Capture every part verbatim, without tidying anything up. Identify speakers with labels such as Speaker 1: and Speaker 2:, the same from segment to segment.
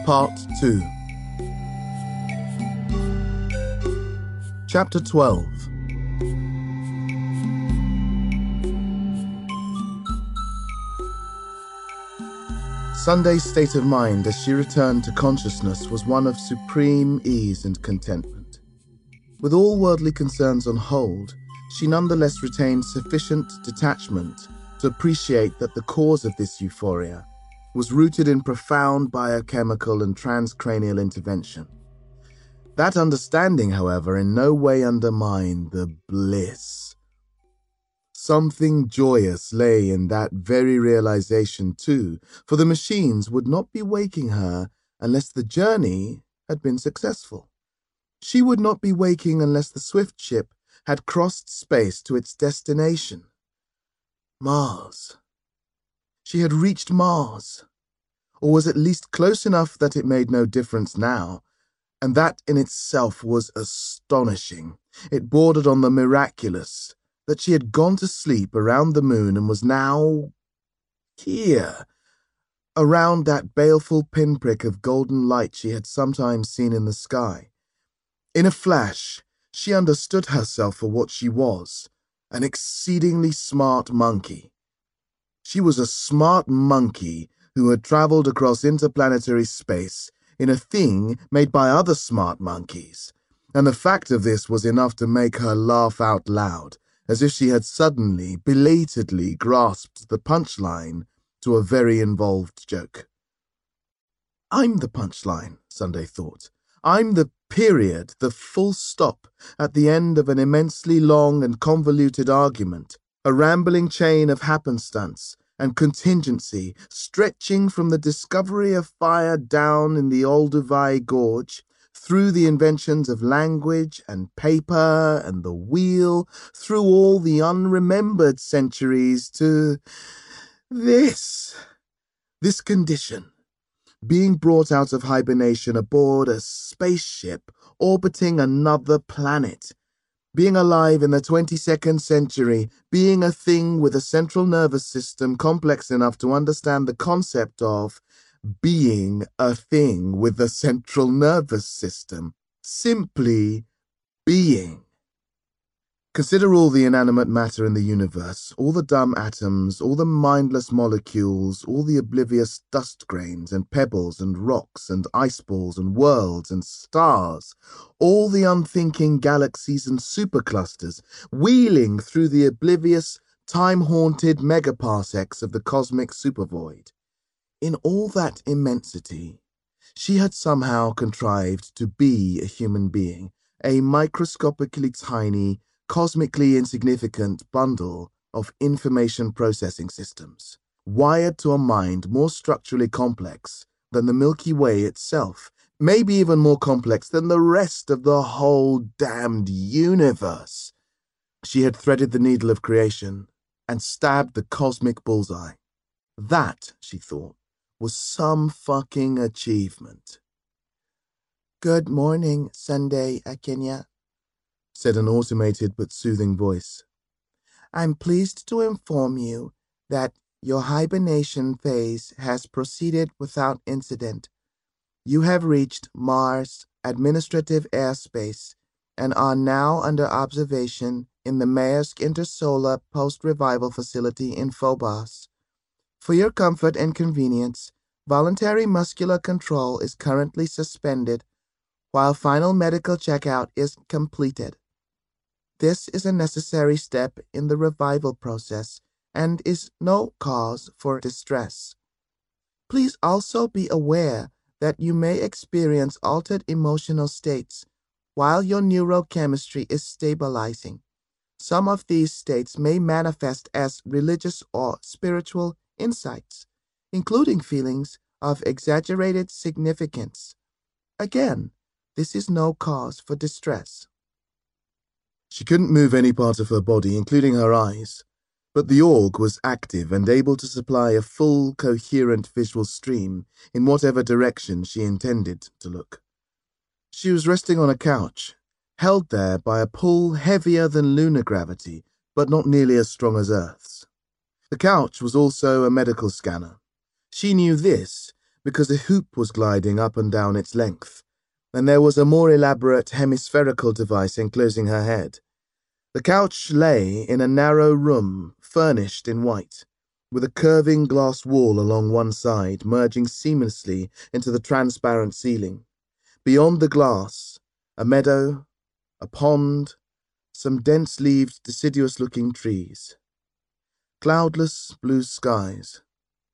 Speaker 1: Part two. Chapter twelve. Sunday's state of mind as she returned to consciousness was one of supreme ease and contentment. With all worldly concerns on hold, she nonetheless retained sufficient detachment to appreciate that the cause of this euphoria was rooted in profound biochemical and transcranial intervention. That understanding, however, in no way undermined the bliss. Something joyous lay in that very realization too, for the machines would not be waking her unless the journey had been successful. She would not be waking unless the swift ship had crossed space to its destination. Mars. She had reached Mars, or was at least close enough that it made no difference now, and that in itself was astonishing. It bordered on the miraculous, that she had gone to sleep around the moon and was now here, around that baleful pinprick of golden light she had sometimes seen in the sky. In a flash, she understood herself for what she was, an exceedingly smart monkey. She was a smart monkey who had traveled across interplanetary space in a thing made by other smart monkeys, and the fact of this was enough to make her laugh out loud, as if she had suddenly, belatedly grasped the punchline to a very involved joke. I'm the punchline, Sunday thought. I'm the period, the full stop at the end of an immensely long and convoluted argument, a rambling chain of happenstance and contingency stretching from the discovery of fire down in the Olduvai Gorge, through the inventions of language and paper and the wheel, through all the unremembered centuries to this, this condition, being brought out of hibernation aboard a spaceship orbiting another planet, being alive in the twenty-second century, being a thing with a central nervous system complex enough to understand the concept of being a thing with a central nervous system. Simply being. Consider all the inanimate matter in the universe, all the dumb atoms, all the mindless molecules, all the oblivious dust grains and pebbles and rocks and ice balls and worlds and stars, all the unthinking galaxies and superclusters wheeling through the oblivious, time-haunted megaparsecs of the cosmic supervoid. In all that immensity, she had somehow contrived to be a human being, a microscopically tiny, cosmically insignificant bundle of information processing systems, wired to a mind more structurally complex than the Milky Way itself, maybe even more complex than the rest of the whole damned universe. She had threaded the needle of creation and stabbed the cosmic bullseye. That, she thought, was some fucking achievement. Good morning, Sunday, Akenya, said an automated but soothing voice. I'm pleased to inform you that your hibernation phase has proceeded without incident. You have reached Mars administrative airspace and are now under observation in the Maersk Intersolar Post-Revival Facility in Phobos. For your comfort and convenience, voluntary muscular control is currently suspended while final medical checkout is completed. This is a necessary step in the revival process and is no cause for distress. Please also be aware that you may experience altered emotional states while your neurochemistry is stabilizing. Some of these states may manifest as religious or spiritual insights, including feelings of exaggerated significance. Again, this is no cause for distress. She couldn't move any part of her body, including her eyes, but the org was active and able to supply a full, coherent visual stream in whatever direction she intended to look. She was resting on a couch, held there by a pull heavier than lunar gravity, but not nearly as strong as Earth's. The couch was also a medical scanner. She knew this because a hoop was gliding up and down its length, and there was a more elaborate hemispherical device enclosing her head. The couch lay in a narrow room, furnished in white, with a curving glass wall along one side, merging seamlessly into the transparent ceiling. Beyond the glass, a meadow, a pond, some dense-leaved, deciduous-looking trees. Cloudless blue skies.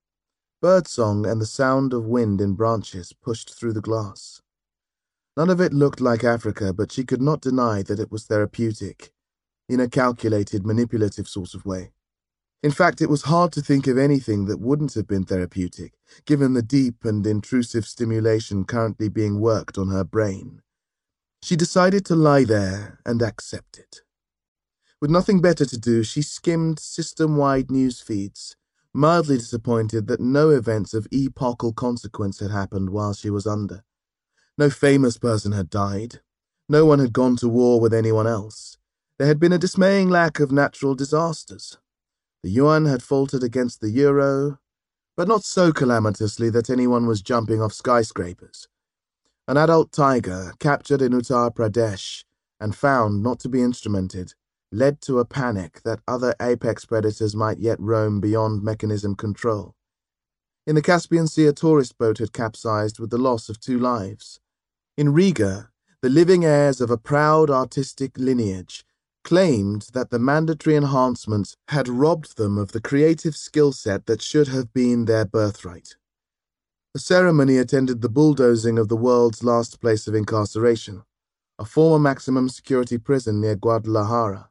Speaker 1: Birdsong and the sound of wind in branches pushed through the glass. None of it looked like Africa, but she could not deny that it was therapeutic, in a calculated, manipulative sort of way. In fact, it was hard to think of anything that wouldn't have been therapeutic, given the deep and intrusive stimulation currently being worked on her brain. She decided to lie there and accept it. With nothing better to do, she skimmed system-wide news feeds, mildly disappointed that no events of epochal consequence had happened while she was under. No famous person had died. No one had gone to war with anyone else. There had been a dismaying lack of natural disasters. The yuan had faltered against the euro, but not so calamitously that anyone was jumping off skyscrapers. An adult tiger, captured in Uttar Pradesh and found not to be instrumented, led to a panic that other apex predators might yet roam beyond mechanism control. In the Caspian Sea, a tourist boat had capsized with the loss of two lives. In Riga, the living heirs of a proud artistic lineage claimed that the mandatory enhancements had robbed them of the creative skill set that should have been their birthright. The ceremony attended the bulldozing of the world's last place of incarceration, a former maximum security prison near Guadalajara.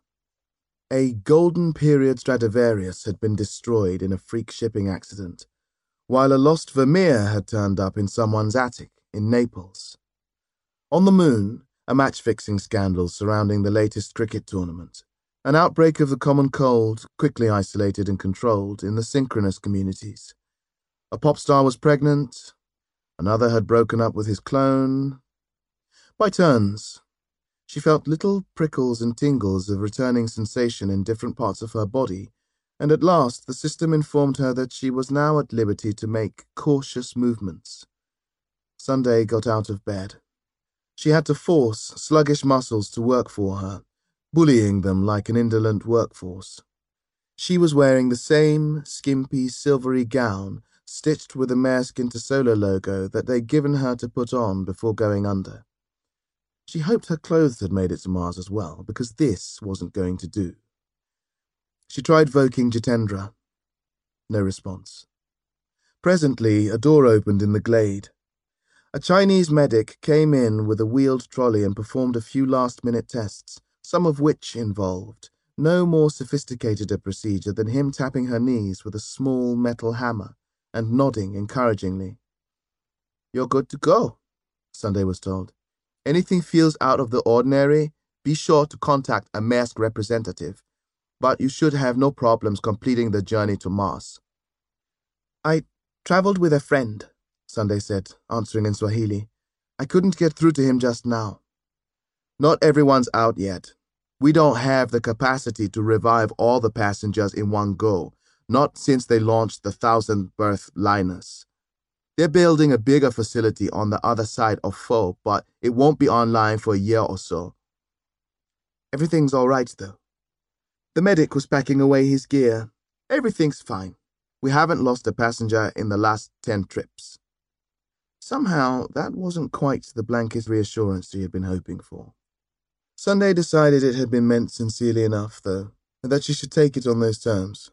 Speaker 1: A golden period Stradivarius had been destroyed in a freak shipping accident, while a lost Vermeer had turned up in someone's attic in Naples. On the moon, a match-fixing scandal surrounding the latest cricket tournament, an outbreak of the common cold, quickly isolated and controlled in the synchronous communities. A pop star was pregnant, another had broken up with his clone. By turns, she felt little prickles and tingles of returning sensation in different parts of her body, and at last the system informed her that she was now at liberty to make cautious movements. Sunday got out of bed. She had to force sluggish muscles to work for her, bullying them like an indolent workforce. She was wearing the same skimpy, silvery gown stitched with the Maersk Intersolar logo that they'd given her to put on before going under. She hoped her clothes had made it to Mars as well, because this wasn't going to do. She tried voking Jitendra. No response. Presently, a door opened in the glade. A Chinese medic came in with a wheeled trolley and performed a few last-minute tests, some of which involved no more sophisticated a procedure than him tapping her knees with a small metal hammer and nodding encouragingly. "You're good to go," Sunday was told. "Anything feels out of the ordinary, be sure to contact a Maersk representative, but you should have no problems completing the journey to Mars." "I traveled with a friend," Sunday said, answering in Swahili. "I couldn't get through to him just now." "Not everyone's out yet. We don't have the capacity to revive all the passengers in one go, not since they launched the thousand-berth liners. They're building a bigger facility on the other side of Pho, but it won't be online for a year or so." "Everything's all right, though." The medic was packing away his gear. "Everything's fine. We haven't lost a passenger in the last ten trips." Somehow, that wasn't quite the blanket reassurance she had been hoping for. Sunday decided it had been meant sincerely enough, though, and that she should take it on those terms.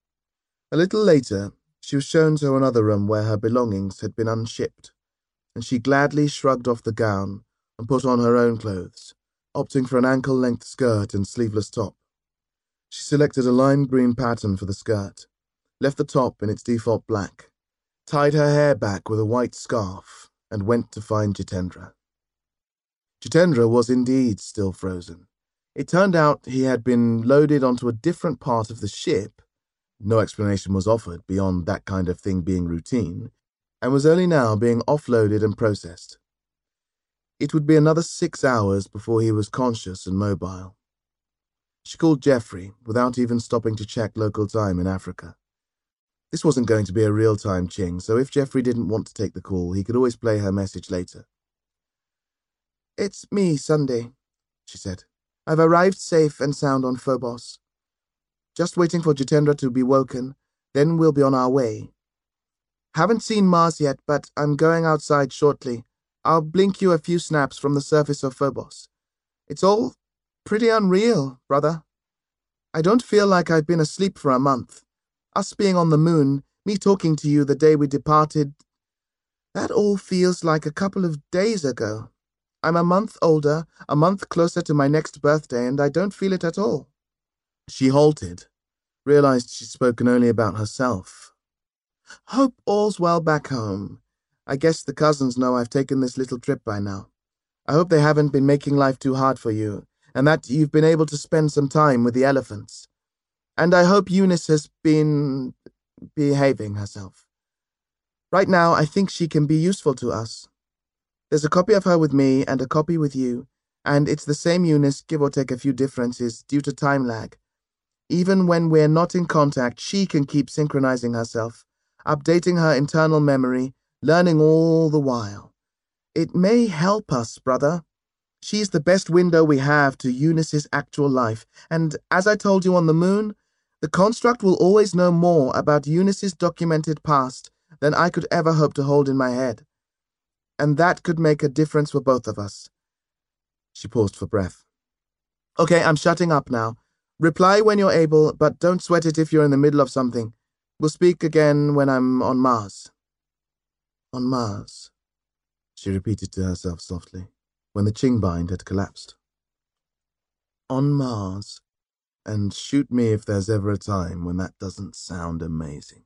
Speaker 1: A little later, she was shown to another room where her belongings had been unshipped, and she gladly shrugged off the gown and put on her own clothes, opting for an ankle-length skirt and sleeveless top. She selected a lime green pattern for the skirt, left the top in its default black, tied her hair back with a white scarf, and went to find Jitendra. Jitendra was indeed still frozen. It turned out he had been loaded onto a different part of the ship. No explanation was offered beyond that kind of thing being routine, and was only now being offloaded and processed. It would be another six hours before he was conscious and mobile. She called Jeffrey, without even stopping to check local time in Africa. This wasn't going to be a real-time ching, so if Jeffrey didn't want to take the call, he could always play her message later. "It's me, Sunday," she said. "I've arrived safe and sound on Phobos. Just waiting for Jitendra to be woken, then we'll be on our way. Haven't seen Mars yet, but I'm going outside shortly. I'll blink you a few snaps from the surface of Phobos. It's all pretty unreal, brother. I don't feel like I've been asleep for a month. Us being on the moon, me talking to you the day we departed, that all feels like a couple of days ago. I'm a month older, a month closer to my next birthday, and I don't feel it at all." She halted, realized she'd spoken only about herself. "Hope all's well back home. I guess the cousins know I've taken this little trip by now. I hope they haven't been making life too hard for you, and that you've been able to spend some time with the elephants. And I hope Eunice has been behaving herself. Right now, I think she can be useful to us. There's a copy of her with me and a copy with you, and it's the same Eunice, give or take a few differences due to time lag. Even when we're not in contact, she can keep synchronizing herself, updating her internal memory, learning all the while. It may help us, brother. She's the best window we have to Eunice's actual life, and as I told you on the moon, the construct will always know more about Eunice's documented past than I could ever hope to hold in my head. And that could make a difference for both of us." She paused for breath. "Okay, I'm shutting up now. Reply when you're able, but don't sweat it if you're in the middle of something. We'll speak again when I'm on Mars." "On Mars," she repeated to herself softly, when the ching bind had collapsed. "On Mars, and shoot me if there's ever a time when that doesn't sound amazing."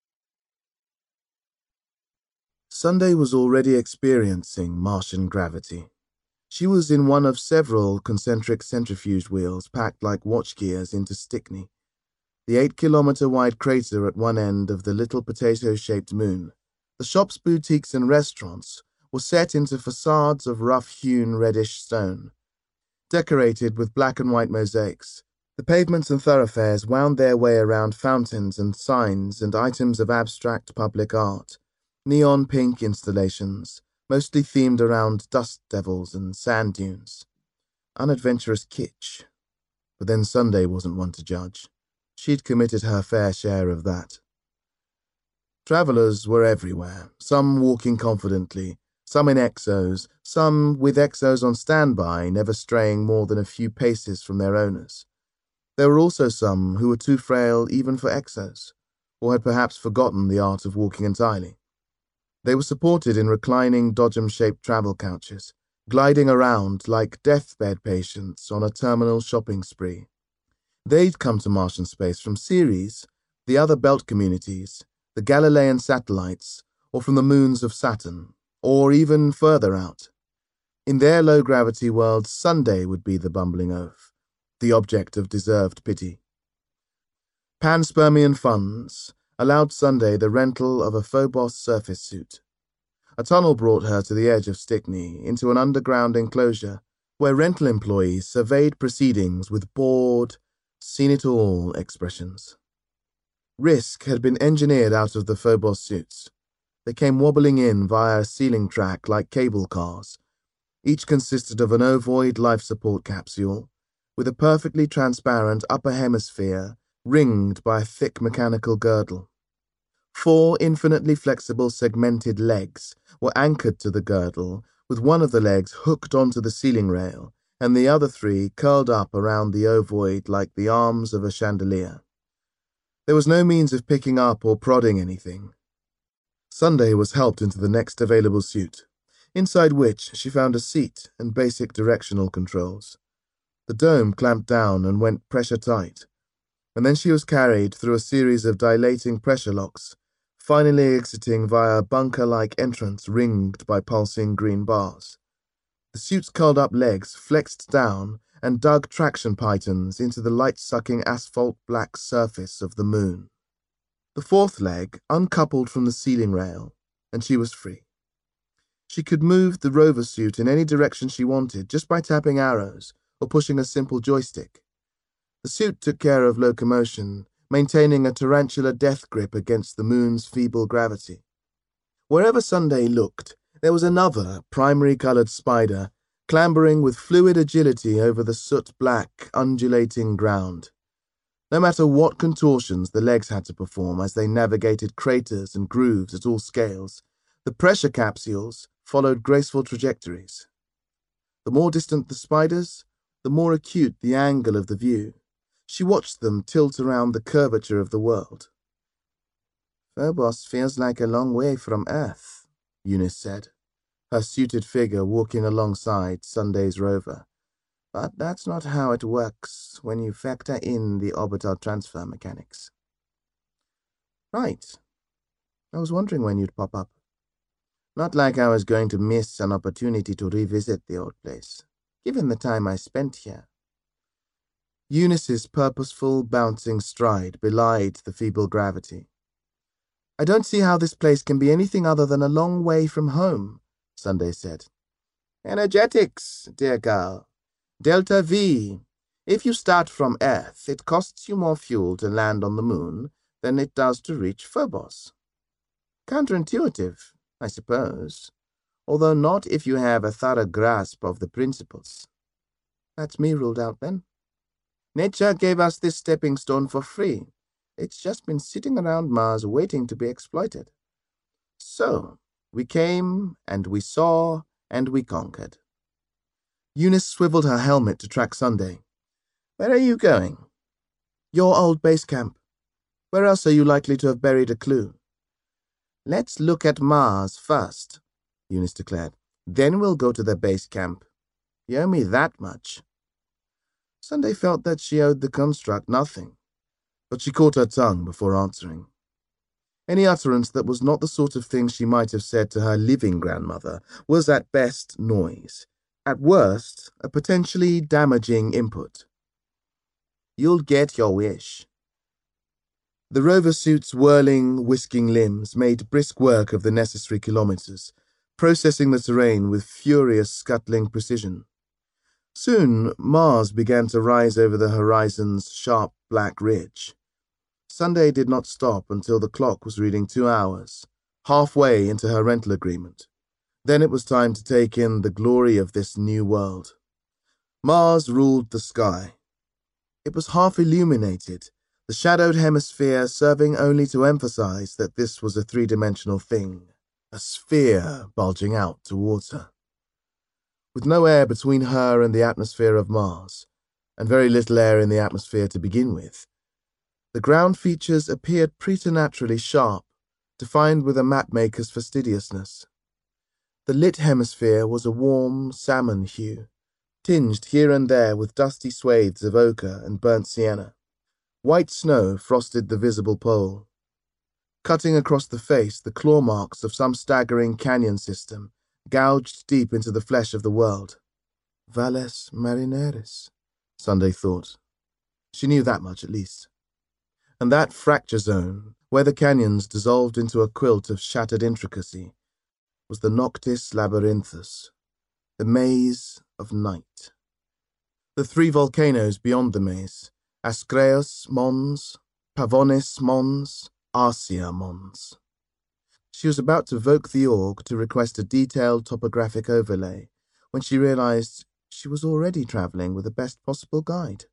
Speaker 1: Sunday was already experiencing Martian gravity. She was in one of several concentric centrifuge wheels packed like watch gears into Stickney, the eight-kilometre-wide crater at one end of the little potato-shaped moon. The shops, boutiques, and restaurants were set into facades of rough-hewn reddish stone, decorated with black and white mosaics. The pavements and thoroughfares wound their way around fountains and signs and items of abstract public art, neon pink installations, mostly themed around dust devils and sand dunes. Unadventurous kitsch. But then Sunday wasn't one to judge. She'd committed her fair share of that. Travellers were everywhere, some walking confidently, some in exos, some with exos on standby, never straying more than a few paces from their owners. There were also some who were too frail even for exos, or had perhaps forgotten the art of walking entirely. They were supported in reclining Dodgem-shaped travel couches, gliding around like deathbed patients on a terminal shopping spree. They'd come to Martian space from Ceres, the other belt communities, the Galilean satellites, or from the moons of Saturn, or even further out. In their low-gravity world, Sunday would be the bumbling oaf, the object of deserved pity. Panspermian funds allowed Sunday the rental of a Phobos surface suit. A tunnel brought her to the edge of Stickney, into an underground enclosure, where rental employees surveyed proceedings with bored, seen-it-all expressions. Risk had been engineered out of the Phobos suits. They came wobbling in via a ceiling track like cable cars. Each consisted of an ovoid life support capsule, with a perfectly transparent upper hemisphere ringed by a thick mechanical girdle. Four infinitely flexible segmented legs were anchored to the girdle, with one of the legs hooked onto the ceiling rail, and the other three curled up around the ovoid like the arms of a chandelier. There was no means of picking up or prodding anything. Sunday was helped into the next available suit, inside which she found a seat and basic directional controls. The dome clamped down and went pressure tight, and then she was carried through a series of dilating pressure locks, finally exiting via a bunker-like entrance ringed by pulsing green bars. The suit's curled-up legs flexed down and dug traction pythons into the light-sucking asphalt-black surface of the moon. The fourth leg uncoupled from the ceiling rail, and she was free. She could move the rover suit in any direction she wanted just by tapping arrows or pushing a simple joystick. The suit took care of locomotion, maintaining a tarantula death grip against the moon's feeble gravity. Wherever Sunday looked, there was another primary-colored spider clambering with fluid agility over the soot-black, undulating ground. No matter what contortions the legs had to perform as they navigated craters and grooves at all scales, the pressure capsules followed graceful trajectories. The more distant the spiders, the more acute the angle of the view. She watched them tilt around the curvature of the world. "Phobos feels like a long way from Earth," Eunice said, her suited figure walking alongside Sunday's rover. "But that's not how it works when you factor in the orbital transfer mechanics." "Right. I was wondering when you'd pop up. Not like I was going to miss an opportunity to revisit the old place, given the time I spent here." Eunice's purposeful, bouncing stride belied the feeble gravity. "I don't see how this place can be anything other than a long way from home," Sunday said. "Energetics, dear girl. Delta V. If you start from Earth, it costs you more fuel to land on the moon than it does to reach Phobos. Counterintuitive, I suppose, although not if you have a thorough grasp of the principles." "That's me ruled out, then." "Nature gave us this stepping stone for free. It's just been sitting around Mars waiting to be exploited. So, we came, and we saw, and we conquered." Eunice swiveled her helmet to track Sunday. "Where are you going?" "Your old base camp. Where else are you likely to have buried a clue?" "Let's look at Mars first," Eunice declared. "Then we'll go to the base camp. You owe me that much." Sunday felt that she owed the construct nothing, but she caught her tongue before answering. Any utterance that was not the sort of thing she might have said to her living grandmother was at best noise, at worst a potentially damaging input. "You'll get your wish." The rover suit's whirling, whisking limbs made brisk work of the necessary kilometers, processing the terrain with furious, scuttling precision. Soon, Mars began to rise over the horizon's sharp black ridge. Sunday did not stop until the clock was reading two hours, halfway into her rental agreement. Then it was time to take in the glory of this new world. Mars ruled the sky. It was half illuminated, the shadowed hemisphere serving only to emphasize that this was a three-dimensional thing, a sphere bulging out towards her. With no air between her and the atmosphere of Mars, and very little air in the atmosphere to begin with, the ground features appeared preternaturally sharp, defined with a mapmaker's fastidiousness. The lit hemisphere was a warm salmon hue, tinged here and there with dusty swathes of ochre and burnt sienna. White snow frosted the visible pole. Cutting across the face, the claw marks of some staggering canyon system, gouged deep into the flesh of the world. Valles Marineris, Sunday thought. She knew that much at least. And that fracture zone, where the canyons dissolved into a quilt of shattered intricacy, was the Noctis Labyrinthus, the maze of night. The three volcanoes beyond the maze, Ascraeus Mons, Pavonis Mons, Arcia Mons. She was about to voke the org to request a detailed topographic overlay when she realized she was already traveling with the best possible guide.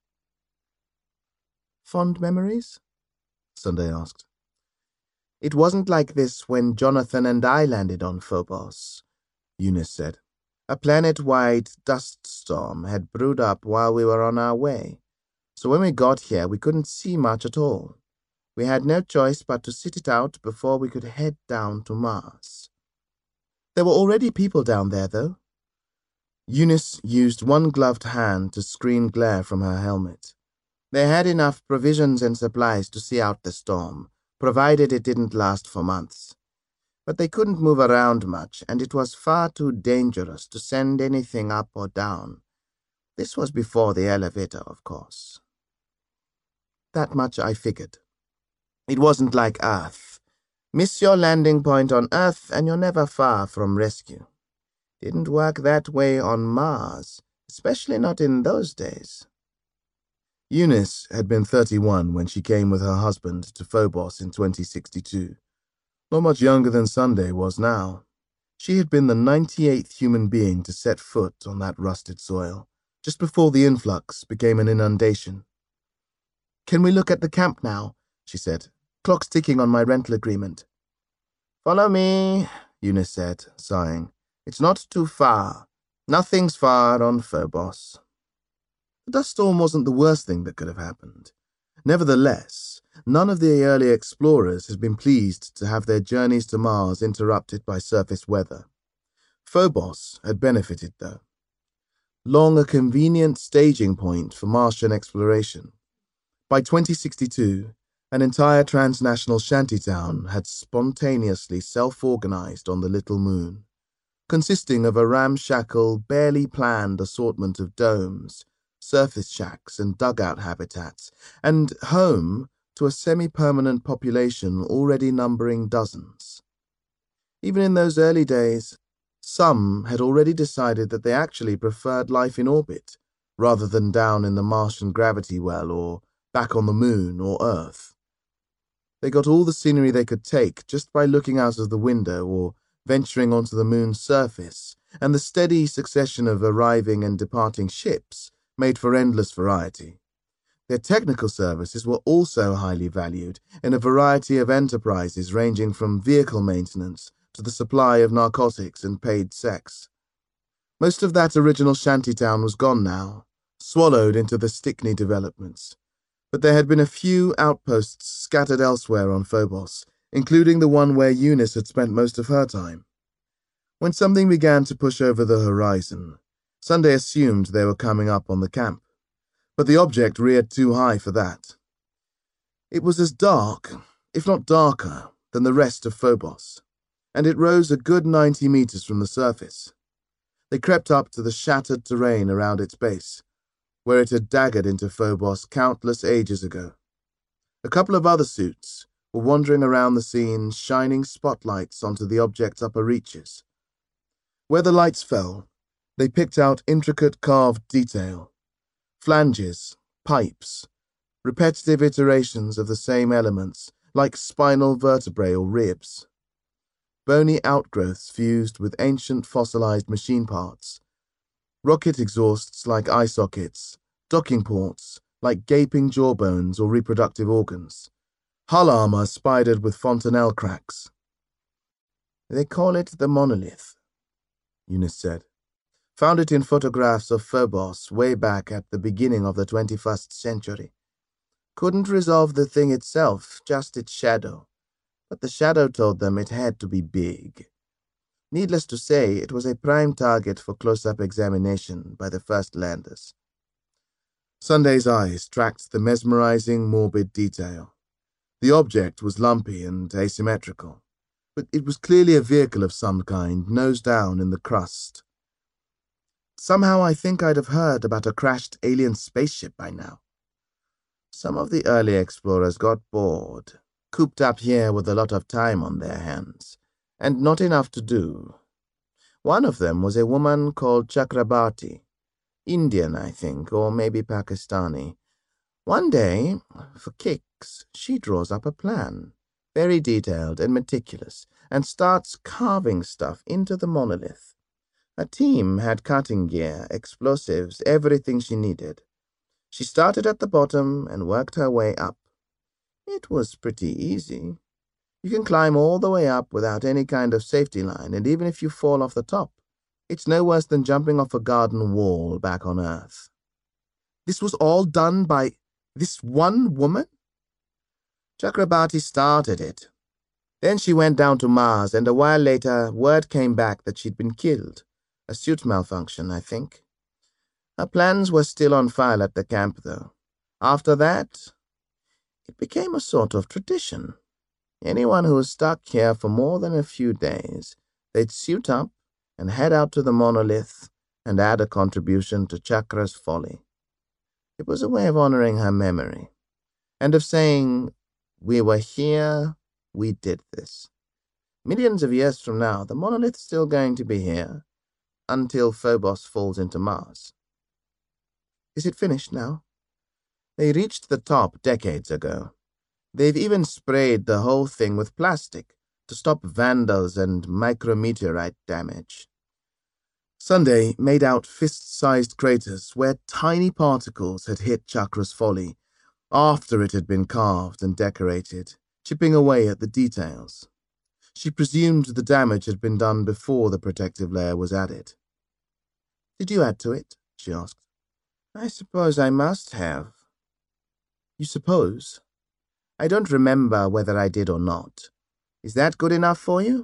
Speaker 1: "Fond memories?" Sunday asked. "It wasn't like this when Jonathan and I landed on Phobos," Eunice said. "A planet-wide dust storm had brewed up while we were on our way, so when we got here we couldn't see much at all. We had no choice but to sit it out before we could head down to Mars." "There were already people down there, though." Eunice used one gloved hand to screen glare from her helmet. "They had enough provisions and supplies to see out the storm, provided it didn't last for months. But they couldn't move around much, and it was far too dangerous to send anything up or down. This was before the elevator, of course." "That much I figured. It wasn't like Earth. Miss your landing point on Earth and you're never far from rescue. Didn't work that way on Mars, especially not in those days." Eunice had been thirty-one when she came with her husband to Phobos in twenty sixty-two. Not much younger than Sunday was now. She had been the ninety-eighth human being to set foot on that rusted soil, just before the influx became an inundation. "Can we look at the camp now?" she said. "Clock's ticking on my rental agreement." "Follow me," Eunice said, sighing. "It's not too far. Nothing's far on Phobos." The dust storm wasn't the worst thing that could have happened. Nevertheless, none of the early explorers had been pleased to have their journeys to Mars interrupted by surface weather. Phobos had benefited, though. Long a convenient staging point for Martian exploration. By twenty sixty-two, an entire transnational shantytown had spontaneously self-organized on the Little Moon, consisting of a ramshackle, barely planned assortment of domes, surface shacks and dugout habitats, and home to a semi-permanent population already numbering dozens. Even in those early days, some had already decided that they actually preferred life in orbit, rather than down in the Martian gravity well or back on the Moon or Earth. They got all the scenery they could take just by looking out of the window or venturing onto the Moon's surface, and the steady succession of arriving and departing ships made for endless variety. Their technical services were also highly valued in a variety of enterprises ranging from vehicle maintenance to the supply of narcotics and paid sex. Most of that original shantytown was gone now, swallowed into the Stickney developments, but there had been a few outposts scattered elsewhere on Phobos, including the one where Eunice had spent most of her time. When something began to push over the horizon, Sunday assumed they were coming up on the camp, but the object reared too high for that. It was as dark, if not darker, than the rest of Phobos, and it rose a good ninety meters from the surface. They crept up to the shattered terrain around its base, where it had daggered into Phobos countless ages ago. A couple of other suits were wandering around the scene, shining spotlights onto the object's upper reaches. Where the lights fell, they picked out intricate carved detail, flanges, pipes, repetitive iterations of the same elements, like spinal vertebrae or ribs. Bony outgrowths fused with ancient fossilized machine parts, rocket exhausts like eye sockets, docking ports like gaping jawbones or reproductive organs, hull armor spidered with fontanelle cracks. "They call it the monolith," Eunice said. "Found it in photographs of Phobos way back at the beginning of the twenty-first century. Couldn't resolve the thing itself, just its shadow. But the shadow told them it had to be big. Needless to say, it was a prime target for close-up examination by the first landers." Sunday's eyes tracked the mesmerizing, morbid detail. The object was lumpy and asymmetrical, but it was clearly a vehicle of some kind, nose down in the crust. "Somehow I think I'd have heard about a crashed alien spaceship by now. Some of the early explorers got bored, cooped up here with a lot of time on their hands, and not enough to do. One of them was a woman called Chakrabarti, Indian, I think, or maybe Pakistani. One day, for kicks, she draws up a plan, very detailed and meticulous, and starts carving stuff into the monolith. A team had cutting gear, explosives, everything she needed. She started at the bottom and worked her way up. It was pretty easy. You can climb all the way up without any kind of safety line, and even if you fall off the top, it's no worse than jumping off a garden wall back on Earth." "This was all done by this one woman?" "Chakrabarti started it. Then she went down to Mars, and a while later, word came back that she'd been killed. A suit malfunction, I think. Her plans were still on file at the camp, though. After that, it became a sort of tradition. Anyone who was stuck here for more than a few days, they'd suit up and head out to the monolith and add a contribution to Chakra's folly. It was a way of honoring her memory, and of saying, 'We were here, we did this. Millions of years from now, the monolith's still going to be here, until Phobos falls into Mars.' Is it finished now?" They reached the top decades ago. They've even sprayed the whole thing with plastic to stop vandals and micrometeorite damage. Sunday made out fist-sized craters where tiny particles had hit Chakra's folly after it had been carved and decorated, chipping away at the details. She presumed the damage had been done before the protective layer was added. "Did you add to it?" she asked. "I suppose I must have." "You suppose? I don't remember whether I did or not. Is that good enough for you?"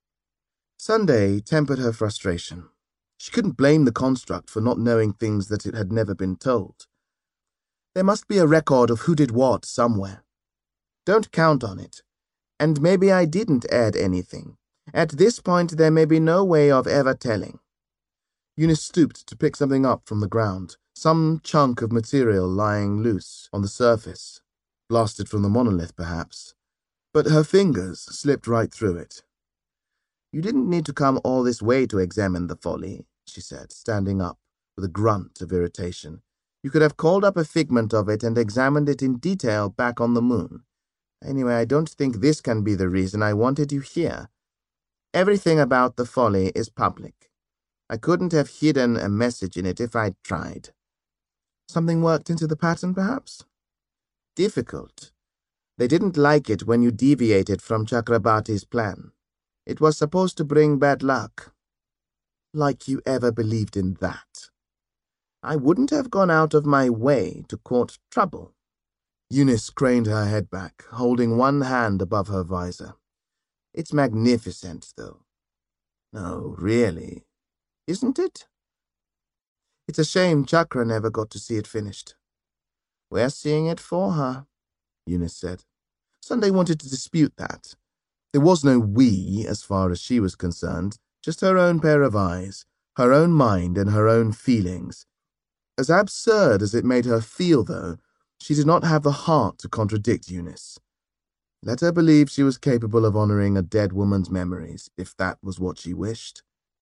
Speaker 1: Sunday tempered her frustration. She couldn't blame the construct for not knowing things that it had never been told. There must be a record of who did what somewhere. Don't count on it. And maybe I didn't add anything. At this point, there may be no way of ever telling. Eunice stooped to pick something up from the ground, some chunk of material lying loose on the surface, blasted from the monolith, perhaps. But her fingers slipped right through it. "You didn't need to come all this way to examine the folly," she said, standing up with a grunt of irritation. "You could have called up a figment of it and examined it in detail back on the moon. Anyway, I don't think this can be the reason I wanted you here. Everything about the folly is public. I couldn't have hidden a message in it if I'd tried." "Something worked into the pattern, perhaps?" "Difficult. They didn't like it when you deviated from Chakrabarti's plan. It was supposed to bring bad luck." "Like you ever believed in that." "I wouldn't have gone out of my way to court trouble." Eunice craned her head back, holding one hand above her visor. "It's magnificent, though." "No, really. Isn't it?" "It's a shame Chakra never got to see it finished." "We're seeing it for her," Eunice said. Sunday wanted to dispute that. There was no we, as far as she was concerned, just her own pair of eyes, her own mind and her own feelings. As absurd as it made her feel, though, she did not have the heart to contradict Eunice. Let her believe she was capable of honoring a dead woman's memories, if that was what she wished.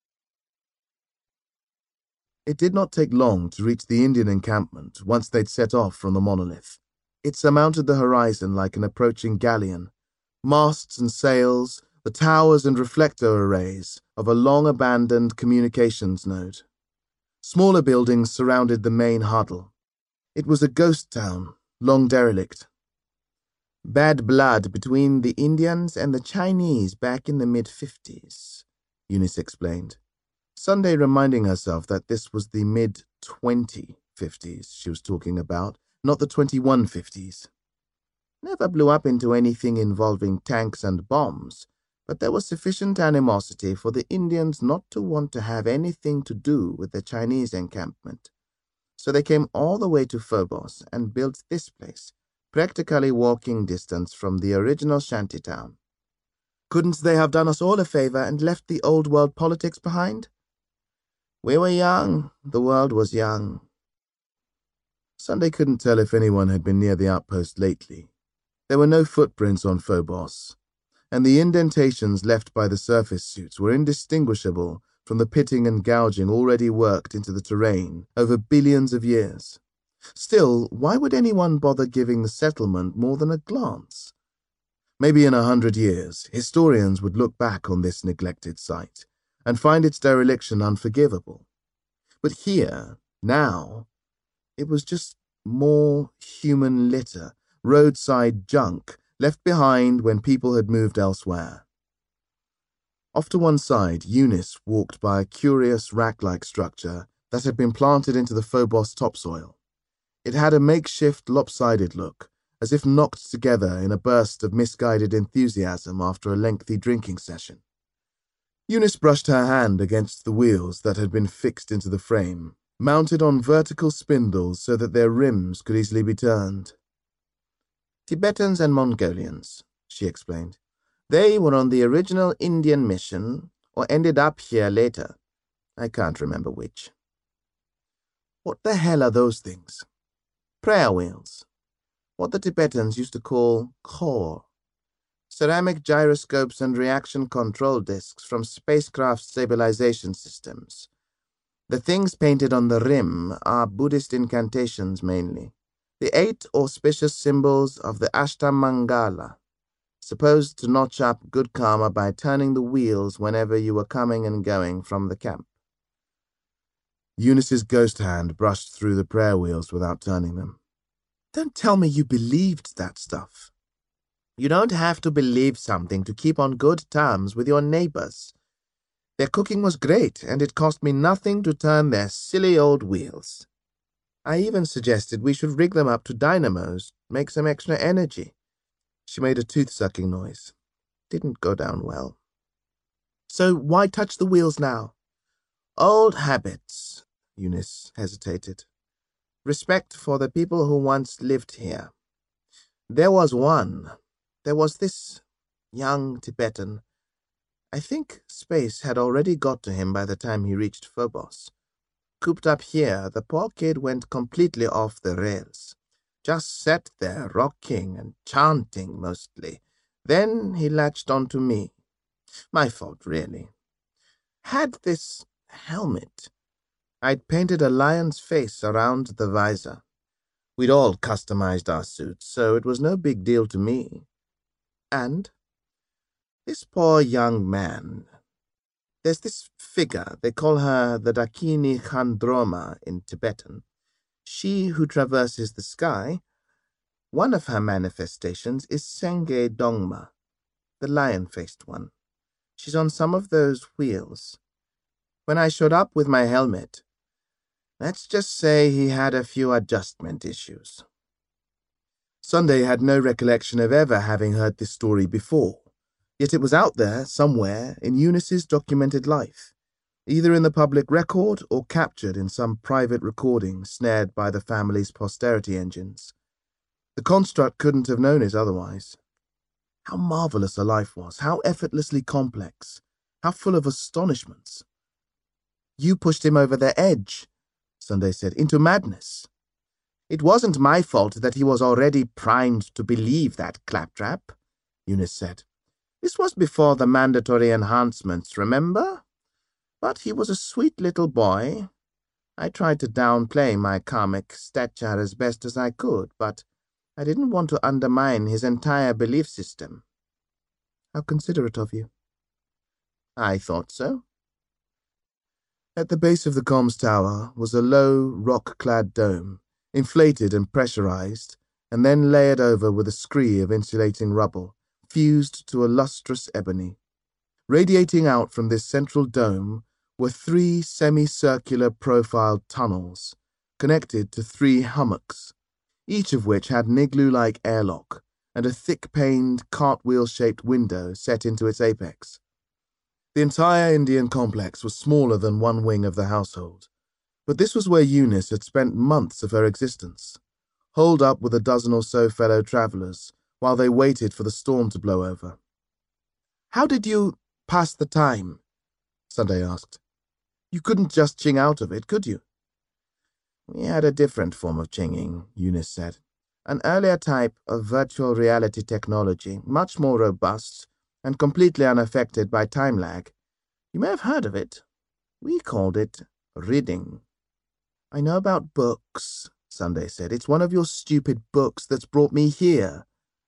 Speaker 1: It did not take long to reach the Indian encampment once they'd set off from the monolith. It surmounted the horizon like an approaching galleon. Masts and sails, the towers and reflector arrays of a long-abandoned communications node. Smaller buildings surrounded the main huddle. It was a ghost town, long derelict. "Bad blood between the Indians and the Chinese back in the mid-fifties, Eunice explained. Sunday reminding herself that this was the mid-twenty fifties she was talking about, not the twenty-one fifties. Never blew up into anything involving tanks and bombs, but there was sufficient animosity for the Indians not to want to have anything to do with the Chinese encampment. So they came all the way to Phobos and built this place, practically walking distance from the original shantytown. Couldn't they have done us all a favor and left the old world politics behind? We were young. The world was young. Sunday couldn't tell if anyone had been near the outpost lately. There were no footprints on Phobos, and the indentations left by the surface suits were indistinguishable from the pitting and gouging already worked into the terrain over billions of years. Still, why would anyone bother giving the settlement more than a glance? Maybe in a hundred years, historians would look back on this neglected site and find its dereliction unforgivable. But here, now, it was just more human litter, roadside junk, left behind when people had moved elsewhere. Off to one side, Eunice walked by a curious rack-like structure that had been planted into the Phobos topsoil. It had a makeshift, lopsided look, as if knocked together in a burst of misguided enthusiasm after a lengthy drinking session. Eunice brushed her hand against the wheels that had been fixed into the frame, mounted on vertical spindles so that their rims could easily be turned. "Tibetans and Mongolians," she explained. "They were on the original Indian mission, or ended up here later. I can't remember which." "What the hell are those things?" "Prayer wheels. What the Tibetans used to call core. Ceramic gyroscopes and reaction control discs from spacecraft stabilization systems. The things painted on the rim are Buddhist incantations mainly. The eight auspicious symbols of the Ashtamangala, supposed to notch up good karma by turning the wheels whenever you were coming and going from the camp. Eunice's ghost hand brushed through the prayer wheels without turning them. Don't tell me you believed that stuff. You don't have to believe something to keep on good terms with your neighbors. Their cooking was great, and it cost me nothing to turn their silly old wheels. I even suggested we should rig them up to dynamos, make some extra energy. She made a tooth-sucking noise. Didn't go down well. So why touch the wheels now? Old habits, Eunice hesitated. Respect for the people who once lived here. There was one. There was this young Tibetan. I think space had already got to him by the time he reached Phobos. Cooped up here, the poor kid went completely off the rails. Just sat there, rocking and chanting mostly. Then he latched onto me. My fault, really. Had this helmet. I'd painted a lion's face around the visor. We'd all customized our suits, so it was no big deal to me. And this poor young man. There's this figure, they call her the Dakini Chandroma in Tibetan. She who traverses the sky. One of her manifestations is Senge Dongma, the lion-faced one. She's on some of those wheels. When I showed up with my helmet, let's just say he had a few adjustment issues. Sunday had no recollection of ever having heard this story before, yet it was out there, somewhere, in Eunice's documented life, either in the public record or captured in some private recording snared by the family's posterity engines. The construct couldn't have known it otherwise. How marvelous a life was, how effortlessly complex, how full of astonishments. You pushed him over the edge, Sunday said, into madness. It wasn't my fault that he was already primed to believe that claptrap, Eunice said. This was before the mandatory enhancements, remember? But he was a sweet little boy. I tried to downplay my karmic stature as best as I could, but I didn't want to undermine his entire belief system. How considerate of you. I thought so. At the base of the comms tower was a low, rock-clad dome, inflated and pressurized, and then layered over with a scree of insulating rubble, fused to a lustrous ebony. Radiating out from this central dome were three semicircular profiled tunnels, connected to three hummocks, each of which had an igloo-like airlock and a thick-paned, cartwheel-shaped window set into its apex. The entire Indian complex was smaller than one wing of the household, but this was where Eunice had spent months of her existence, holed up with a dozen or so fellow travellers while they waited for the storm to blow over. How did you pass the time? Sunday asked. You couldn't just ching out of it, could you? We had a different form of chinging, Eunice said. An earlier type of virtual reality technology, much more robust and completely unaffected by time lag. You may have heard of it. We called it ridding. I know about books, Sunday said. It's one of your stupid books that's brought me here.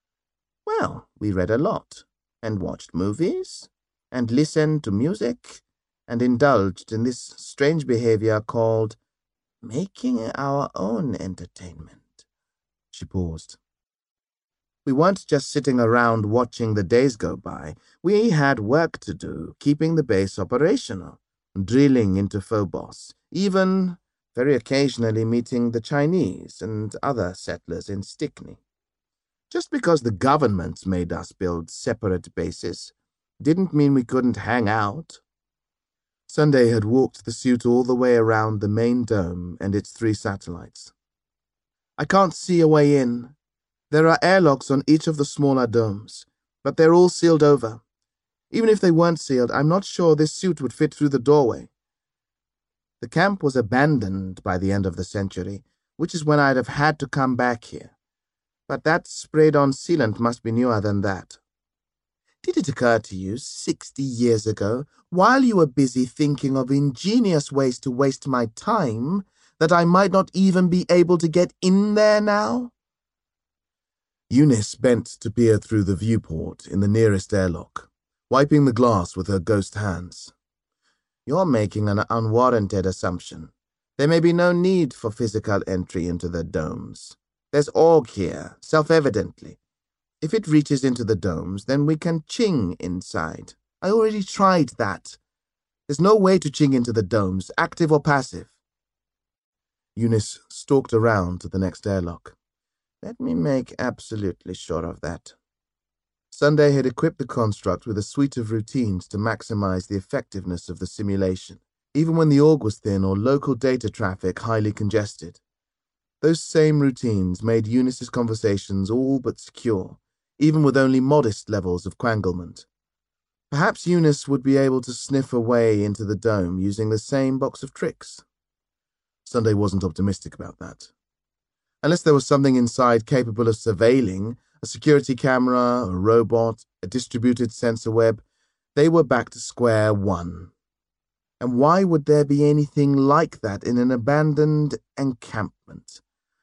Speaker 1: Well, we read a lot, and watched movies, and listened to music, and indulged in this strange behavior called making our own entertainment. She paused. We weren't just sitting around watching the days go by. We had work to do, keeping the base operational, drilling into Phobos, even, very occasionally, meeting the Chinese and other settlers in Stickney. Just because the governments made us build separate bases didn't mean we couldn't hang out. Sunday had walked the suit all the way around the main dome and its three satellites. I can't see a way in. There are airlocks on each of the smaller domes, but they're all sealed over. Even if they weren't sealed, I'm not sure this suit would fit through the doorway. The camp was abandoned by the end of the century, which is when I'd have had to come back here. But that sprayed-on sealant must be newer than that. Did it occur to you sixty years ago, while you were busy thinking of ingenious ways to waste my time, that I might not even be able to get in there now? Eunice bent to peer through the viewport in the nearest airlock, wiping the glass with her ghost hands. You're making an unwarranted assumption. There may be no need for physical entry into the domes. There's org here, self-evidently. If it reaches into the domes, then we can ching inside. I already tried that. There's no way to ching into the domes, active or passive. Eunice stalked around to the next airlock. Let me make absolutely sure of that. Sunday had equipped the construct with a suite of routines to maximize the effectiveness of the simulation, even when the org was thin or local data traffic highly congested. Those same routines made Eunice's conversations all but secure, even with only modest levels of quanglement. Perhaps Eunice would be able to sniff her way into the dome using the same box of tricks. Sunday wasn't optimistic about that. Unless there was something inside capable of surveilling, a security camera, a robot, a distributed sensor web, they were back to square one. And why would there be anything like that in an abandoned encampment?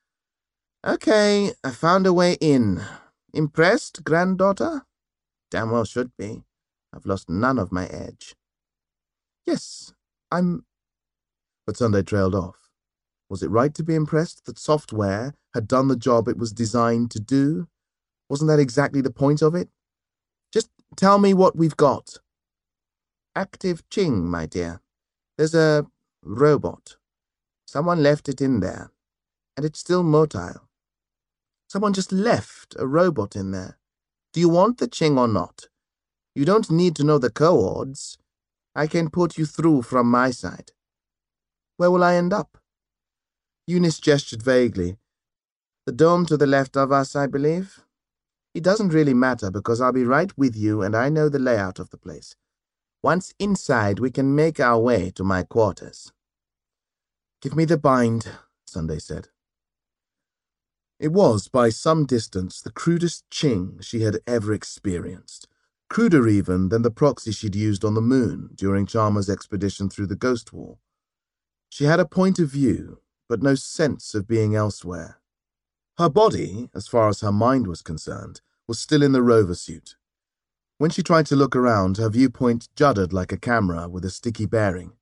Speaker 1: Okay, I found a way in. Impressed, granddaughter? Damn well should be. I've lost none of my edge. Yes, I'm... But Sunday trailed off. Was it right to be impressed that software had done the job it was designed to do? Wasn't that exactly the point of it? Just tell me what we've got. Active Ching, my dear. There's a robot. Someone left it in there, and it's still motile. Someone just left a robot in there. Do you want the Ching or not? You don't need to know the coords. I can put you through from my side. Where will I end up? Eunice gestured vaguely. The dome to the left of us, I believe. It doesn't really matter because I'll be right with you and I know the layout of the place. Once inside, we can make our way to my quarters. Give me the bind, Sunday said. It was, by some distance, the crudest Ching she had ever experienced. Cruder even than the proxy she'd used on the moon during Chalmers' expedition through the Ghost Wall. She had a point of view, but no sense of being elsewhere. Her body, as far as her mind was concerned, was still in the rover suit. When she tried to look around, her viewpoint juddered like a camera with a sticky bearing.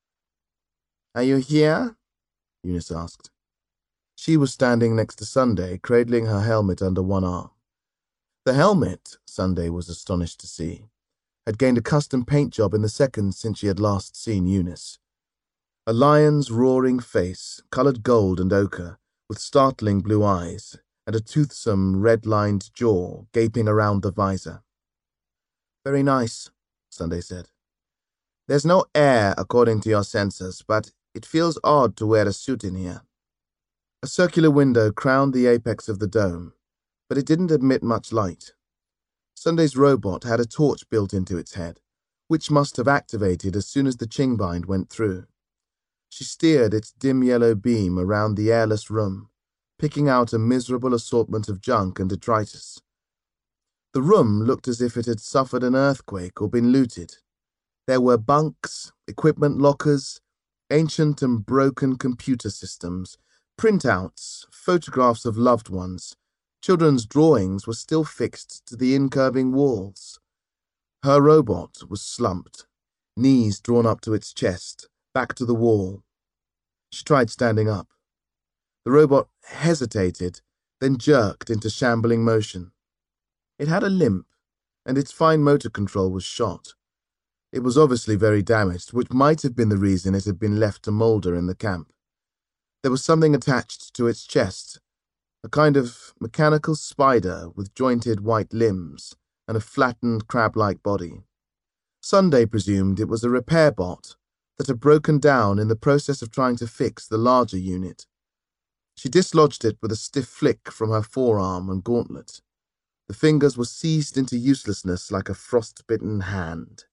Speaker 1: Are you here? Eunice asked. She was standing next to Sunday, cradling her helmet under one arm. The helmet, Sunday was astonished to see, had gained a custom paint job in the seconds since she had last seen Eunice. A lion's roaring face, coloured gold and ochre, with startling blue eyes, and a toothsome red-lined jaw gaping around the visor. Very nice, Sunday said. There's no air according to your sensors, but it feels odd to wear a suit in here. A circular window crowned the apex of the dome, but it didn't admit much light. Sunday's robot had a torch built into its head, which must have activated as soon as the Ching bind went through. She steered its dim yellow beam around the airless room, picking out a miserable assortment of junk and detritus. The room looked as if it had suffered an earthquake or been looted. There were bunks, equipment lockers, ancient and broken computer systems, printouts, photographs of loved ones. Children's drawings were still fixed to the incurving walls. Her robot was slumped, knees drawn up to its chest, back to the wall. She tried standing up. The robot hesitated, then jerked into shambling motion. It had a limp, and its fine motor control was shot. It was obviously very damaged, which might have been the reason it had been left to moulder in the camp. There was something attached to its chest, a kind of mechanical spider with jointed white limbs and a flattened crab-like body. Sunday presumed it was a repair bot that had broken down in the process of trying to fix the larger unit. She dislodged it with a stiff flick from her forearm and gauntlet. The fingers were seized into uselessness like a frost-bitten hand.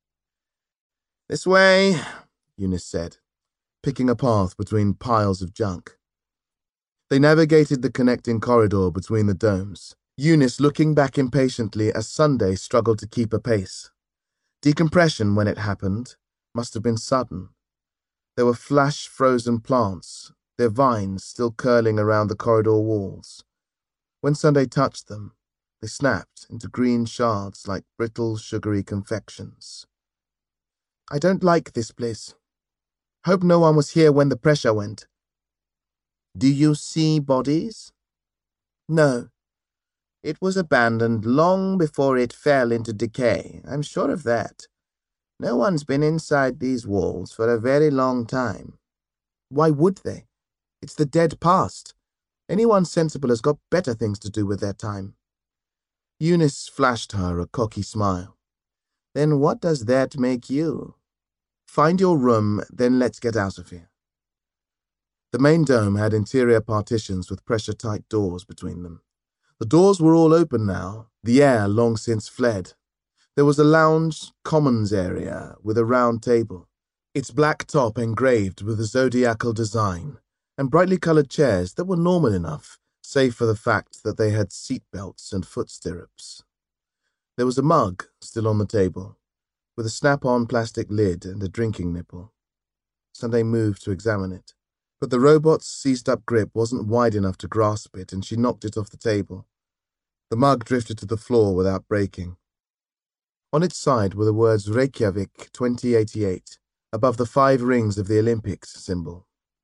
Speaker 1: This way, Eunice said, picking a path between piles of junk. They navigated the connecting corridor between the domes, Eunice looking back impatiently as Sunday struggled to keep a pace. Decompression, when it happened, must have been sudden. There were flash-frozen plants, their vines still curling around the corridor walls. When Sunday touched them, they snapped into green shards like brittle, sugary confections. I don't like this place. Hope no one was here when the pressure went. Do you see bodies? No. It was abandoned long before it fell into decay, I'm sure of that. No one's been inside these walls for a very long time. Why would they? It's the dead past. Anyone sensible has got better things to do with their time. Eunice flashed her a cocky smile. Then what does that make you? Find your room, then let's get out of here. The main dome had interior partitions with pressure-tight doors between them. The doors were all open now, the air long since fled. There was a lounge commons area with a round table, its black top engraved with a zodiacal design, and brightly coloured chairs that were normal enough, save for the fact that they had seat belts and foot stirrups. There was a mug still on the table, with a snap-on plastic lid and a drinking nipple. Sunday moved to examine it, but the robot's seized-up grip wasn't wide enough to grasp it, and she knocked it off the table. The mug drifted to the floor without breaking. On its side were the words Reykjavik twenty eighty-eight, above the five rings of the Olympics symbol.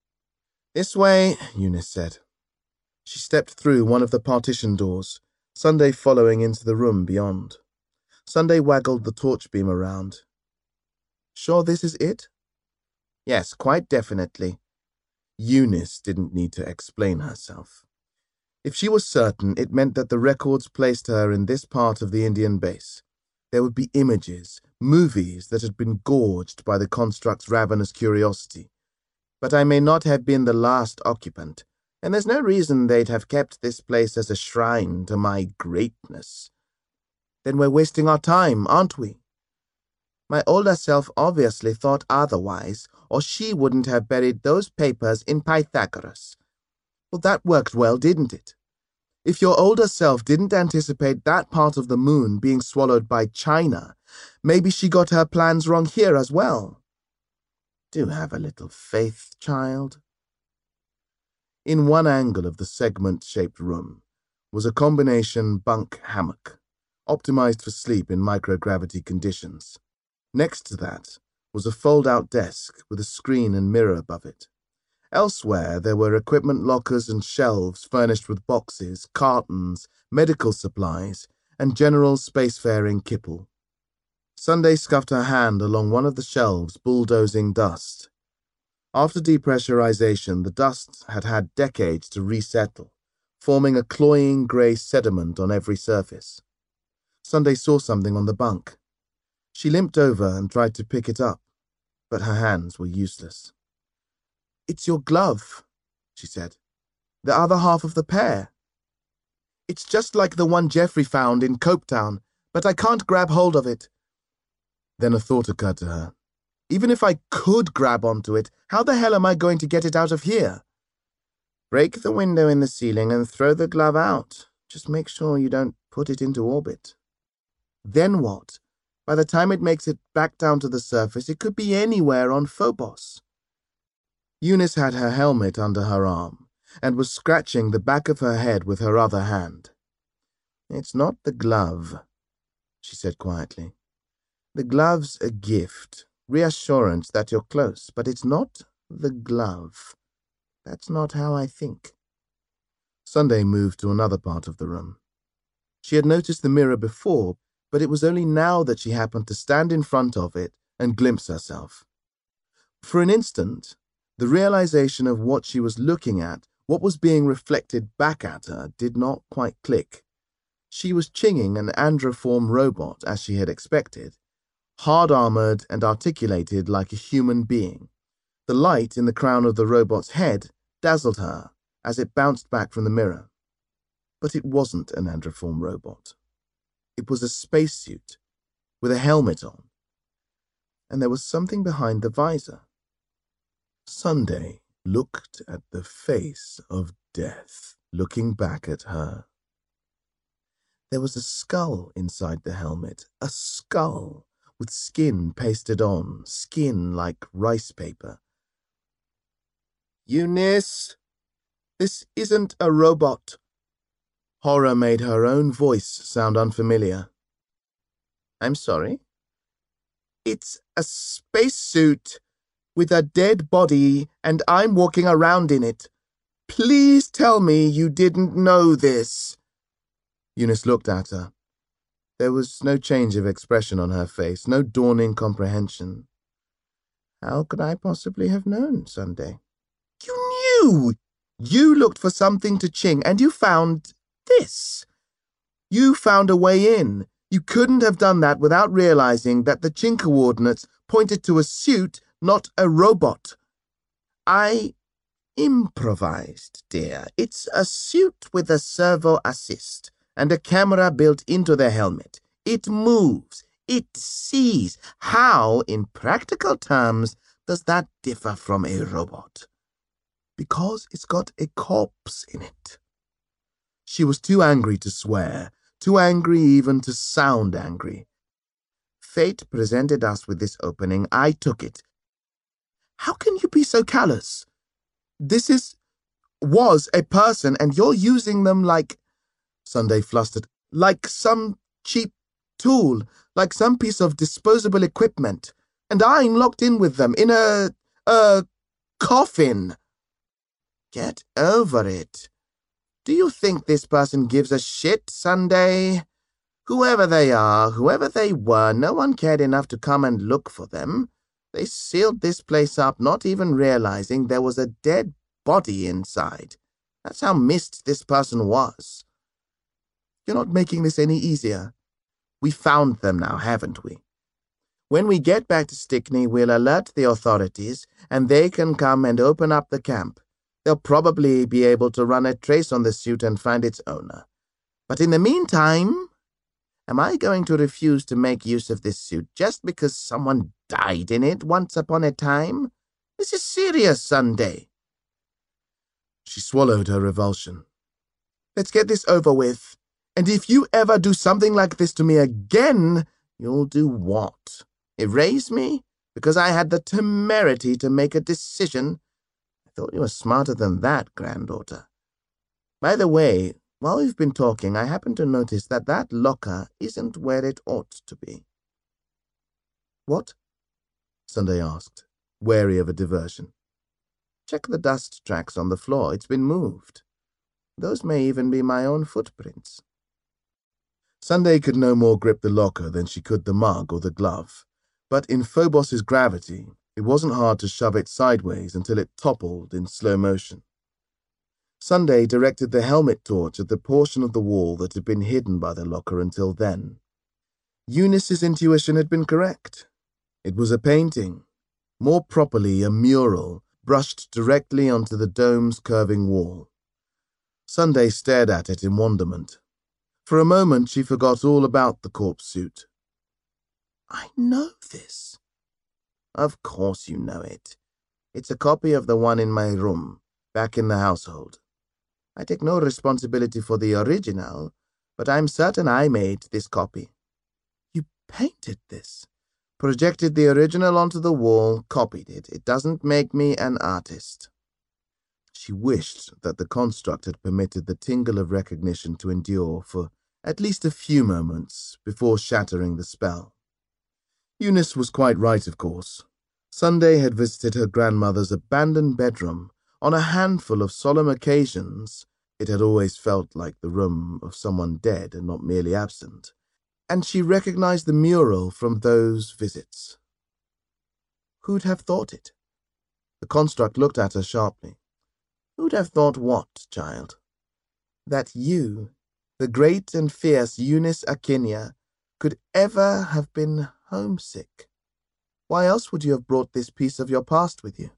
Speaker 1: This way, Eunice said. She stepped through one of the partition doors, Sunday following into the room beyond. Sunday waggled the torch beam around. Sure this is it? Yes, quite definitely. Eunice didn't need to explain herself. If she was certain, it meant that the records placed her in this part of the Indian base. There would be images, movies that had been gorged by the construct's ravenous curiosity. But I may not have been the last occupant, and there's no reason they'd have kept this place as a shrine to my greatness. Then we're wasting our time, aren't we? My older self obviously thought otherwise, or she wouldn't have buried those papers in Pythagoras. Well, that worked well, didn't it? If your older self didn't anticipate that part of the moon being swallowed by China, maybe she got her plans wrong here as well. Do have a little faith, child. In one angle of the segment-shaped room was a combination bunk hammock, optimized for sleep in microgravity conditions. Next to that was a fold-out desk with a screen and mirror above it. Elsewhere, there were equipment lockers and shelves furnished with boxes, cartons, medical supplies, and general spacefaring kipple. Sunday scuffed her hand along one of the shelves, bulldozing dust. After depressurization, the dust had had decades to resettle, forming a cloying grey sediment on every surface. Sunday saw something on the bunk. She limped over and tried to pick it up, but her hands were useless. It's your glove, she said. The other half of the pair. It's just like the one Jeffrey found in Copetown, but I can't grab hold of it. Then a thought occurred to her. Even if I could grab onto it, how the hell am I going to get it out of here? Break the window in the ceiling and throw the glove out. Just make sure you don't put it into orbit. Then what? By the time it makes it back down to the surface, it could be anywhere on Phobos. Eunice had her helmet under her arm and was scratching the back of her head with her other hand. It's not the glove, she said quietly. The glove's a gift, reassurance that you're close, but it's not the glove. That's not how I think. Sunday moved to another part of the room. She had noticed the mirror before, but it was only now that she happened to stand in front of it and glimpse herself. For an instant, the realization of what she was looking at, what was being reflected back at her, did not quite click. She was chinging an androform robot, as she had expected, hard-armored and articulated like a human being. The light in the crown of the robot's head dazzled her as it bounced back from the mirror. But it wasn't an androform robot. It was a spacesuit, with a helmet on. And there was something behind the visor. Sunday looked at the face of death, looking back at her. There was a skull inside the helmet, a skull with skin pasted on, skin like rice paper. Eunice, this isn't a robot. Horror made her own voice sound unfamiliar. I'm sorry? It's a spacesuit with a dead body, and I'm walking around in it. Please tell me you didn't know this. Eunice looked at her. There was no change of expression on her face, no dawning comprehension. How could I possibly have known, Sunday? You knew! You looked for something to ching, and you found this. You found a way in. You couldn't have done that without realizing that the ching coordinates pointed to a suit, not a robot. I improvised, dear. It's a suit with a servo assist and a camera built into the helmet. It moves. It sees. How, in practical terms, does that differ from a robot? Because it's got a corpse in it. She was too angry to swear, too angry even to sound angry. Fate presented us with this opening. I took it. How can you be so callous? This is, was a person, and you're using them like, Sunday flustered, like some cheap tool, like some piece of disposable equipment, and I'm locked in with them in a, a coffin. Get over it. Do you think this person gives a shit, Sunday? Whoever they are, whoever they were, no one cared enough to come and look for them. They sealed this place up, not even realizing there was a dead body inside. That's how missed this person was. You're not making this any easier. We found them now, haven't we? When we get back to Stickney, we'll alert the authorities, and they can come and open up the camp. They'll probably be able to run a trace on the suit and find its owner. But in the meantime, am I going to refuse to make use of this suit just because someone died in it once upon a time? This is serious, Sunday. She swallowed her revulsion. Let's get this over with. And if you ever do something like this to me again, you'll do what? Erase me? Because I had the temerity to make a decision? I thought you were smarter than that, granddaughter. By the way, while we've been talking, I happen to notice that that locker isn't where it ought to be. What? Sunday asked, wary of a diversion. Check the dust tracks on the floor. It's been moved. Those may even be my own footprints. Sunday could no more grip the locker than she could the mug or the glove, but in Phobos's gravity, it wasn't hard to shove it sideways until it toppled in slow motion. Sunday directed the helmet torch at the portion of the wall that had been hidden by the locker until then. Eunice's intuition had been correct. It was a painting, more properly a mural, brushed directly onto the dome's curving wall. Sunday stared at it in wonderment. For a moment she forgot all about the corpse suit. I know this. Of course you know it. It's a copy of the one in my room, back in the household. I take no responsibility for the original, but I'm certain I made this copy. You painted this? Projected the original onto the wall, copied it. It doesn't make me an artist. She wished that the construct had permitted the tingle of recognition to endure for at least a few moments before shattering the spell. Eunice was quite right, of course. Sunday had visited her grandmother's abandoned bedroom. On a handful of solemn occasions, it had always felt like the room of someone dead and not merely absent, and she recognized the mural from those visits. Who'd have thought it? The construct looked at her sharply. Who'd have thought what, child? That you, the great and fierce Eunice Akinia, could ever have been homesick? Why else would you have brought this piece of your past with you?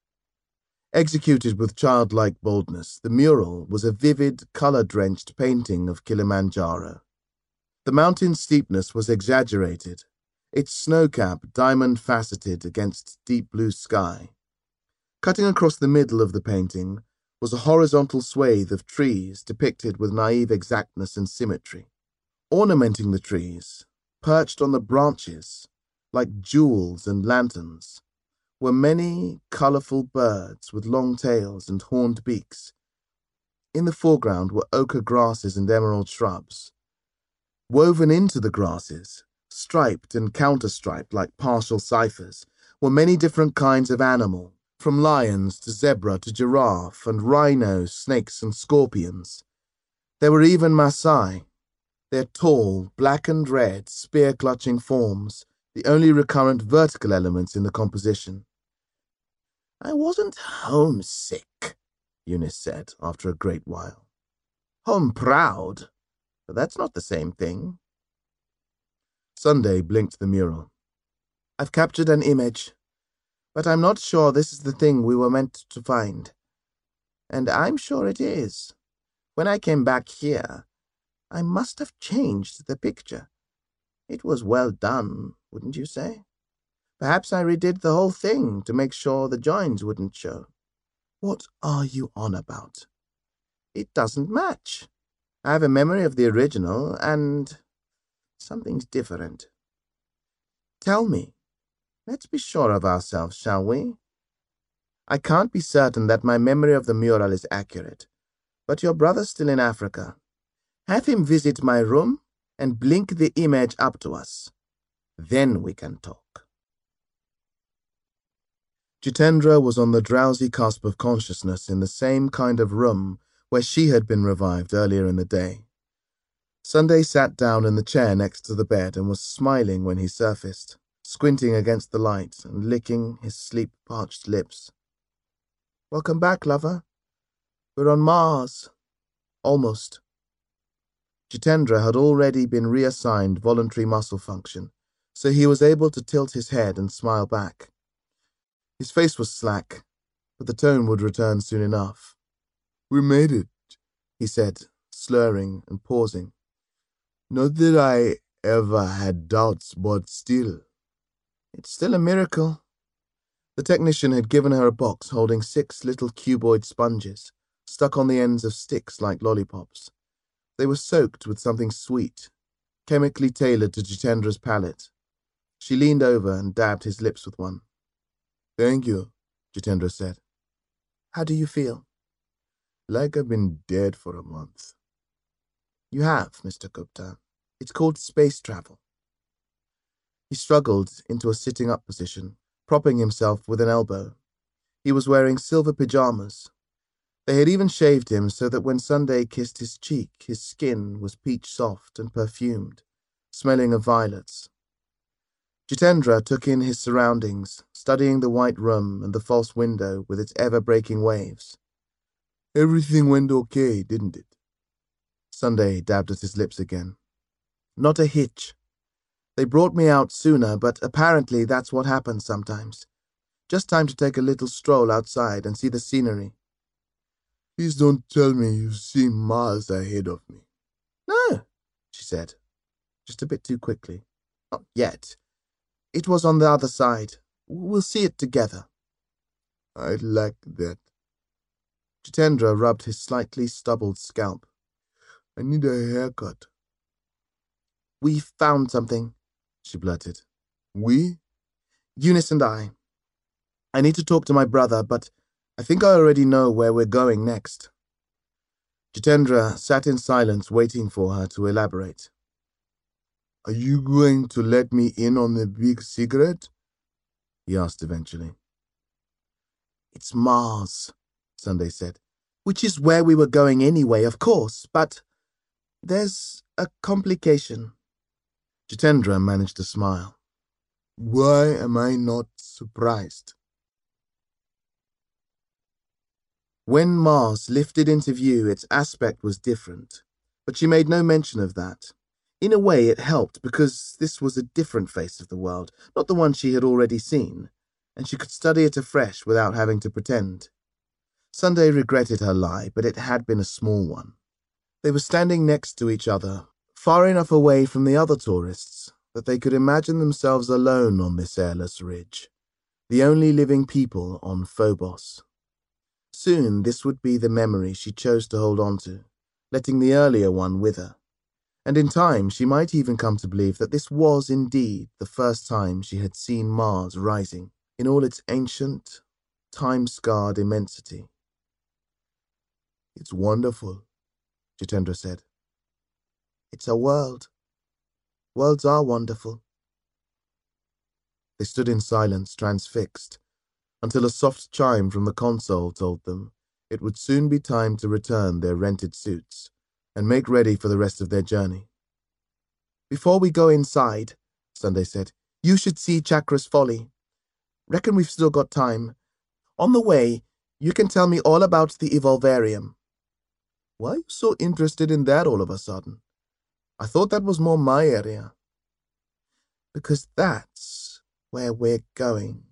Speaker 1: Executed with childlike boldness, the mural was a vivid, color-drenched painting of Kilimanjaro. The mountain's steepness was exaggerated, its snow-cap diamond-faceted against deep blue sky. Cutting across the middle of the painting was a horizontal swathe of trees depicted with naive exactness and symmetry. Ornamenting the trees, perched on the branches, like jewels and lanterns, were many colourful birds with long tails and horned beaks. In the foreground were ochre grasses and emerald shrubs. Woven into the grasses, striped and counter-striped like partial ciphers, were many different kinds of animal, from lions to zebra to giraffe and rhinos, snakes and scorpions. There were even Maasai, their tall, black and red, spear-clutching forms, the only recurrent vertical elements in the composition. "I wasn't homesick," Eunice said after a great while. "Home-proud, but that's not the same thing." Sunday blinked the mural. "I've captured an image, but I'm not sure this is the thing we were meant to find. And I'm sure it is. When I came back here, I must have changed the picture. It was well done, wouldn't you say? Perhaps I redid the whole thing to make sure the joins wouldn't show." "What are you on about?" "It doesn't match. I have a memory of the original, and something's different." "Tell me. Let's be sure of ourselves, shall we? I can't be certain that my memory of the mural is accurate, but your brother's still in Africa. Have him visit my room and blink the image up to us. Then we can talk." Jitendra was on the drowsy cusp of consciousness in the same kind of room where she had been revived earlier in the day. Sunday sat down in the chair next to the bed and was smiling when he surfaced, squinting against the light and licking his sleep-parched lips. "Welcome back, lover. We're on Mars. Almost." Jitendra had already been reassigned voluntary muscle function, so he was able to tilt his head and smile back. His face was slack, but the tone would return soon enough. "We made it," he said, slurring and pausing. "Not that I ever had doubts, but still." "It's still a miracle." The technician had given her a box holding six little cuboid sponges, stuck on the ends of sticks like lollipops. They were soaked with something sweet, chemically tailored to Jitendra's palate. She leaned over and dabbed his lips with one. "Thank you," Jitendra said. "How do you feel?" "Like I've been dead for a month." "You have, Mister Gupta. It's called space travel." He struggled into a sitting-up position, propping himself with an elbow. He was wearing silver pajamas. They had even shaved him so that when Sunday kissed his cheek, his skin was peach-soft and perfumed, smelling of violets. Jitendra took in his surroundings, studying the white room and the false window with its ever-breaking waves. "Everything went okay, didn't it?" Sunday dabbed at his lips again. "Not a hitch. They brought me out sooner, but apparently that's what happens sometimes. Just time to take a little stroll outside and see the scenery." "Please don't tell me you've seen Mars ahead of me." "No," she said, just a bit too quickly. "Not yet. It was on the other side. We'll see it together." "I'd like that." Jitendra rubbed his slightly stubbled scalp. "I need a haircut." "We found something," she blurted. "We?" "Eunice and I. I need to talk to my brother, but I think I already know where we're going next." Jitendra sat in silence waiting for her to elaborate. "Are you going to let me in on the big secret?" he asked eventually. "It's Mars," Sunday said, "which is where we were going anyway, of course, but there's a complication." Jitendra managed to smile. "Why am I not surprised?" When Mars lifted into view, its aspect was different, but she made no mention of that. In a way, it helped because this was a different face of the world, not the one she had already seen, and she could study it afresh without having to pretend. Sunday regretted her lie, but it had been a small one. They were standing next to each other, far enough away from the other tourists that they could imagine themselves alone on this airless ridge, the only living people on Phobos. Soon this would be the memory she chose to hold on to, letting the earlier one wither. And in time she might even come to believe that this was indeed the first time she had seen Mars rising. in all its ancient, time-scarred immensity. It's wonderful, Jitendra said. It's a world. Worlds are wonderful. They stood in silence, transfixed, until a soft chime from the console told them it would soon be time to return their rented suits and make ready for the rest of their journey. Before we go inside, Sunday said, you should see Chakra's folly. Reckon we've still got time. On the way, you can tell me all about the Evolvarium. Why are you so interested in that all of a sudden? I thought that was more my area. Because that's where we're going.